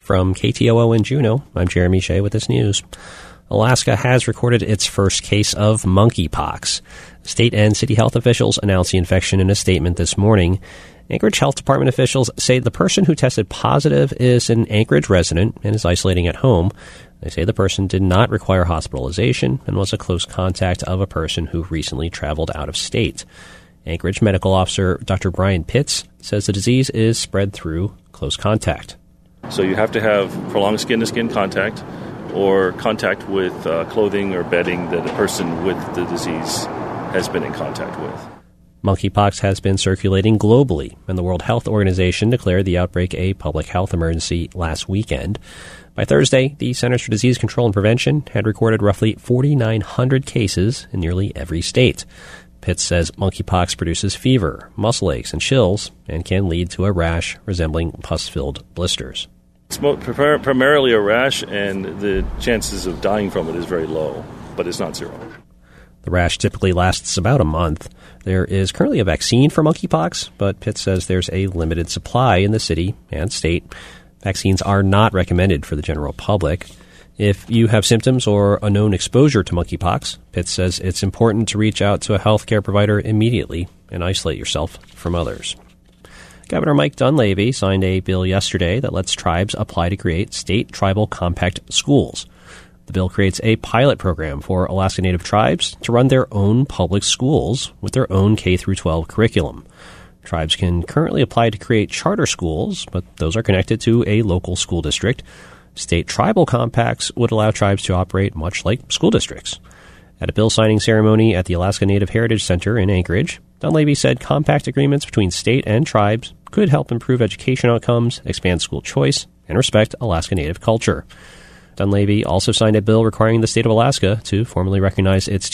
From KTOO in Juneau, I'm Jeremy Shea with this news. Alaska has recorded its first case of monkeypox. State and city health officials announced the infection in a statement this morning. Anchorage Health Department officials say the person who tested positive is an Anchorage resident and is isolating at home. They say the person did not require hospitalization and was a close contact of a person who recently traveled out of state. Anchorage Medical Officer Dr. Brian Pitts says the disease is spread through close contact. So you have to have prolonged skin-to-skin contact or contact with clothing or bedding that a person with the disease has been in contact with. Monkeypox has been circulating globally, and the World Health Organization declared the outbreak a public health emergency last weekend. By Thursday, the Centers for Disease Control and Prevention had recorded roughly 4,900 cases in nearly every state. Pitts says monkeypox produces fever, muscle aches, and chills, and can lead to a rash resembling pus-filled blisters. It's primarily a rash, and the chances of dying from it is very low, but it's not zero. The rash typically lasts about a month. There is currently a vaccine for monkeypox, but Pitts says there's a limited supply in the city and state. Vaccines are not recommended for the general public. If you have symptoms or a known exposure to monkeypox, Pitts says it's important to reach out to a healthcare provider immediately and isolate yourself from others. Governor Mike Dunleavy signed a bill yesterday that lets tribes apply to create state tribal compact schools. The bill creates a pilot program for Alaska Native tribes to run their own public schools with their own K-12 curriculum. Tribes can currently apply to create charter schools, but those are connected to a local school district. State tribal compacts would allow tribes to operate much like school districts. At a bill signing ceremony at the Alaska Native Heritage Center in Anchorage, Dunleavy said compact agreements between state and tribes could help improve education outcomes, expand school choice, and respect Alaska Native culture. Dunleavy also signed a bill requiring the state of Alaska to formally recognize its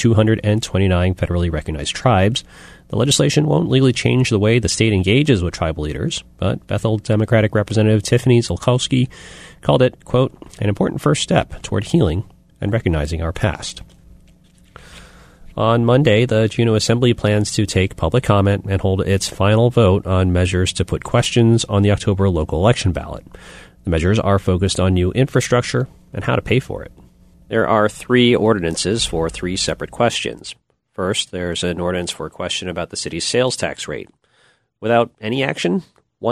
229 federally recognized tribes. The legislation won't legally change the way the state engages with tribal leaders, but Bethel Democratic Representative Tiffany Zolkowski called it, quote, an important first step toward healing and recognizing our past. On Monday, the Juneau Assembly plans to take public comment and hold its final vote on measures to put questions on the October local election ballot. The measures are focused on new infrastructure and how to pay for it. There are 3 ordinances for 3 separate questions. First, there's an ordinance for a question about the city's sales tax rate. Without any action,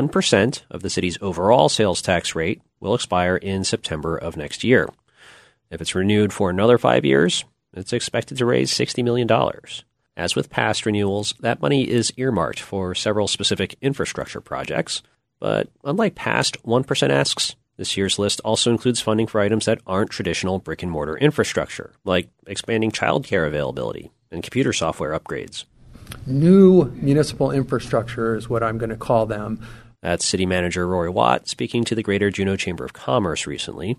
1% of the city's overall sales tax rate will expire in September of next year. If it's renewed for another 5 years, it's expected to raise $60 million. As with past renewals, that money is earmarked for several specific infrastructure projects. But unlike past 1% asks, this year's list also includes funding for items that aren't traditional brick-and-mortar infrastructure, like expanding childcare availability and computer software upgrades. New municipal infrastructure is what I'm going to call them. That's City Manager Rory Watt speaking to the Greater Juneau Chamber of Commerce recently.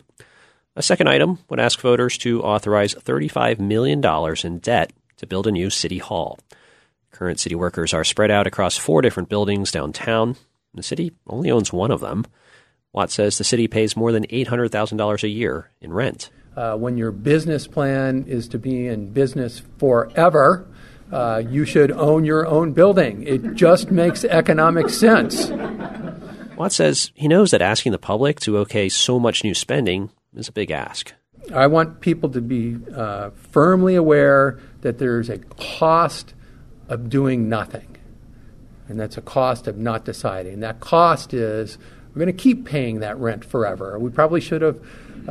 A second item would ask voters to authorize $35 million in debt to build a new city hall. Current city workers are spread out across 4 different buildings downtown. The city only owns one of them. Watt says the city pays more than $800,000 a year in rent. When your business plan is to be in business forever, you should own your own building. It just makes economic sense. Watt says he knows that asking the public to okay so much new spending is a big ask. I want people to be firmly aware that there's a cost of doing nothing, and that's a cost of not deciding. That cost is we're going to keep paying that rent forever. We probably should have,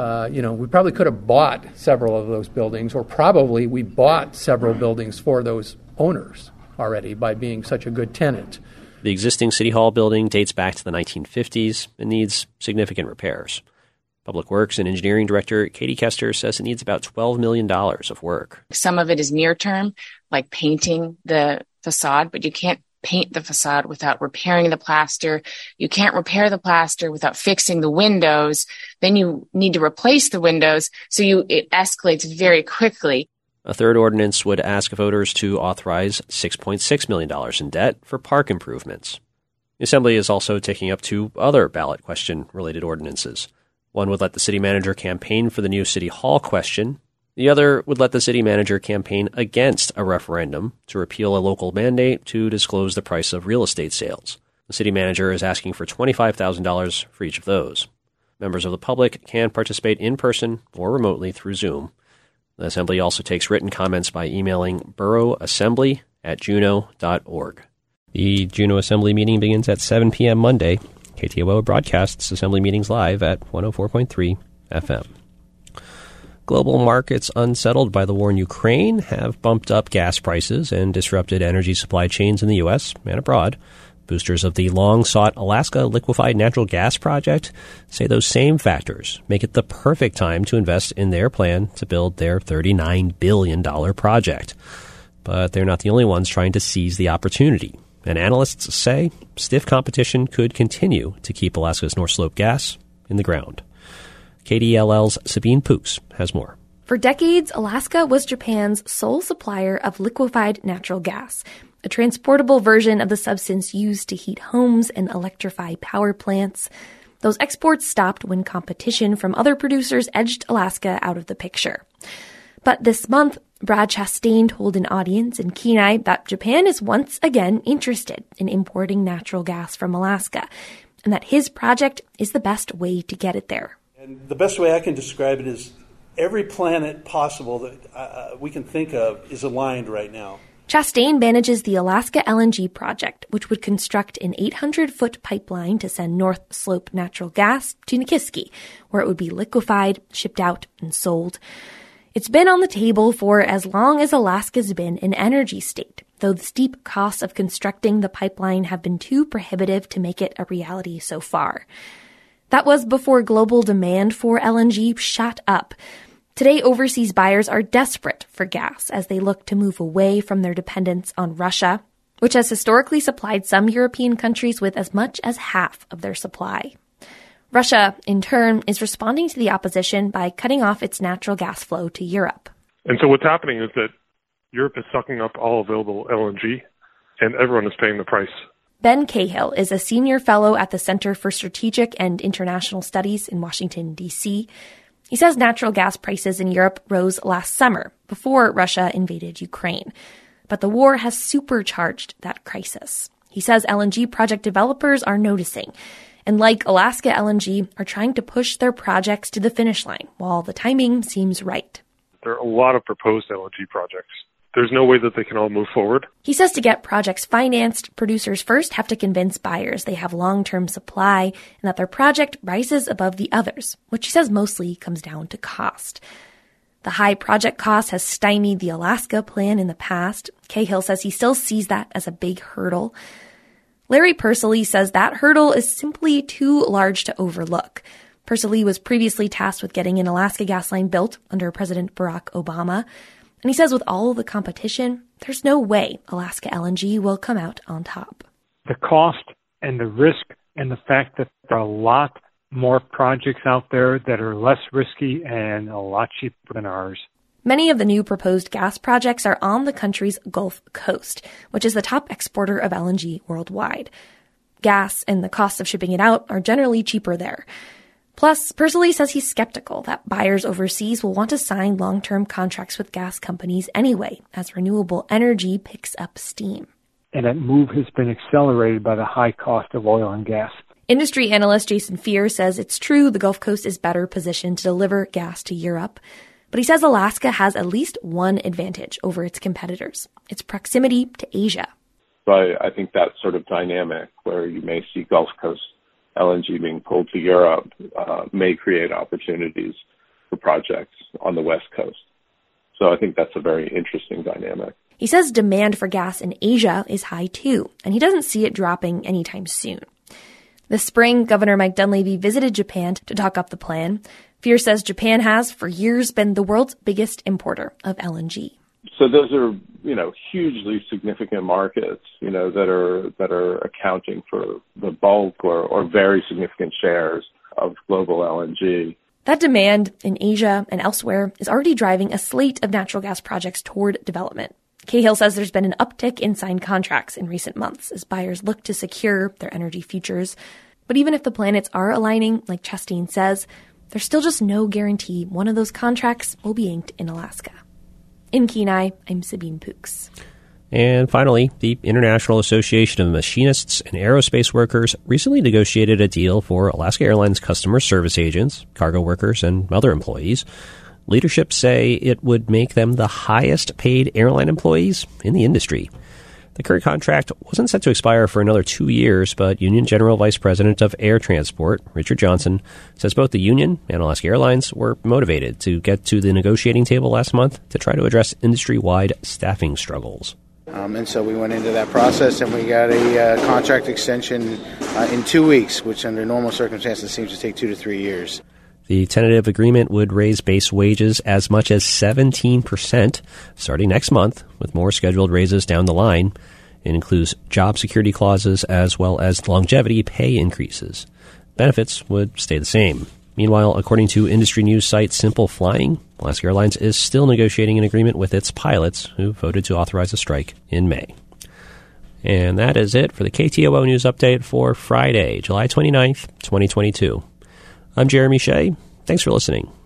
we probably could have bought several of those buildings, or probably we bought several buildings for those owners already by being such a good tenant. The existing City Hall building dates back to the 1950s and needs significant repairs. Public Works and Engineering Director Katie Kester says it needs about $12 million of work. Some of it is near term, like painting the facade, but you can't paint the facade without repairing the plaster. You can't repair the plaster without fixing the windows. Then you need to replace the windows. So it escalates very quickly. A third ordinance would ask voters to authorize $6.6 million in debt for park improvements. The Assembly is also taking up 2 other ballot question-related ordinances. One would let the city manager campaign for the new city hall question. The other would let the city manager campaign against a referendum to repeal a local mandate to disclose the price of real estate sales. The city manager is asking for $25,000 for each of those. Members of the public can participate in person or remotely through Zoom. The Assembly also takes written comments by emailing boroughAssembly@juneau.org. The Juneau Assembly meeting begins at 7 p.m. Monday. KTOO broadcasts Assembly meetings live at 104.3 FM. Global markets unsettled by the war in Ukraine have bumped up gas prices and disrupted energy supply chains in the U.S. and abroad. Boosters of the long-sought Alaska Liquefied Natural Gas Project say those same factors make it the perfect time to invest in their plan to build their $39 billion project. But they're not the only ones trying to seize the opportunity. And analysts say stiff competition could continue to keep Alaska's North Slope gas in the ground. KDLL's Sabine Pooks has more. For decades, Alaska was Japan's sole supplier of liquefied natural gas, a transportable version of the substance used to heat homes and electrify power plants. Those exports stopped when competition from other producers edged Alaska out of the picture. But this month, Brad Chastain told an audience in Kenai that Japan is once again interested in importing natural gas from Alaska, and that his project is the best way to get it there. And the best way I can describe it is every planet possible that we can think of is aligned right now. Chastain manages the Alaska LNG project, which would construct an 800-foot pipeline to send North Slope natural gas to Nikiski, where it would be liquefied, shipped out, and sold. It's been on the table for as long as Alaska's been an energy state, though the steep costs of constructing the pipeline have been too prohibitive to make it a reality so far. That was before global demand for LNG shot up. Today, overseas buyers are desperate for gas as they look to move away from their dependence on Russia, which has historically supplied some European countries with as much as half of their supply. Russia, in turn, is responding to the opposition by cutting off its natural gas flow to Europe. And so what's happening is that Europe is sucking up all available LNG, and everyone is paying the price. Ben Cahill is a senior fellow at the Center for Strategic and International Studies in Washington, D.C. He says natural gas prices in Europe rose last summer, before Russia invaded Ukraine. But the war has supercharged that crisis. He says LNG project developers are noticing, and like Alaska LNG, are trying to push their projects to the finish line, while the timing seems right. There are a lot of proposed LNG projects. There's no way that they can all move forward. He says to get projects financed, producers first have to convince buyers they have long-term supply and that their project rises above the others, which he says mostly comes down to cost. The high project cost has stymied the Alaska plan in the past. Cahill says he still sees that as a big hurdle. Larry Persily says that hurdle is simply too large to overlook. Persily was previously tasked with getting an Alaska gas line built under President Barack Obama. And he says with all the competition, there's no way Alaska LNG will come out on top. The cost and the risk and the fact that there are a lot more projects out there that are less risky and a lot cheaper than ours. Many of the new proposed gas projects are on the country's Gulf Coast, which is the top exporter of LNG worldwide. Gas and the cost of shipping it out are generally cheaper there. Plus, Persily says he's skeptical that buyers overseas will want to sign long-term contracts with gas companies anyway, as renewable energy picks up steam. And that move has been accelerated by the high cost of oil and gas. Industry analyst Jason Fear says it's true the Gulf Coast is better positioned to deliver gas to Europe, but he says Alaska has at least one advantage over its competitors, its proximity to Asia. So I think that sort of dynamic where you may see Gulf Coast LNG being pulled to Europe may create opportunities for projects on the West Coast. So I think that's a very interesting dynamic. He says demand for gas in Asia is high too, and he doesn't see it dropping anytime soon. This spring, Governor Mike Dunleavy visited Japan to talk up the plan. Fear says Japan has, for years, been the world's biggest importer of LNG. So those are, hugely significant markets, that are accounting for the bulk or very significant shares of global LNG. That demand in Asia and elsewhere is already driving a slate of natural gas projects toward development. Cahill says there's been an uptick in signed contracts in recent months as buyers look to secure their energy futures. But even if the planets are aligning, like Chastain says, there's still just no guarantee one of those contracts will be inked in Alaska. In Kenai, I'm Sabine Pooks. And finally, the International Association of Machinists and Aerospace Workers recently negotiated a deal for Alaska Airlines customer service agents, cargo workers, and other employees. Leadership say it would make them the highest paid airline employees in the industry. The current contract wasn't set to expire for another 2 years, but Union General Vice President of Air Transport, Richard Johnson, says both the union and Alaska Airlines were motivated to get to the negotiating table last month to try to address industry-wide staffing struggles. And so we went into that process and we got a contract extension in 2 weeks, which under normal circumstances seems to take 2 to 3 years. The tentative agreement would raise base wages as much as 17% starting next month, with more scheduled raises down the line. It includes job security clauses as well as longevity pay increases. Benefits would stay the same. Meanwhile, according to industry news site Simple Flying, Alaska Airlines is still negotiating an agreement with its pilots, who voted to authorize a strike in May. And that is it for the KTOO News Update for Friday, July 29th, 2022. I'm Jeremy Shea. Thanks for listening.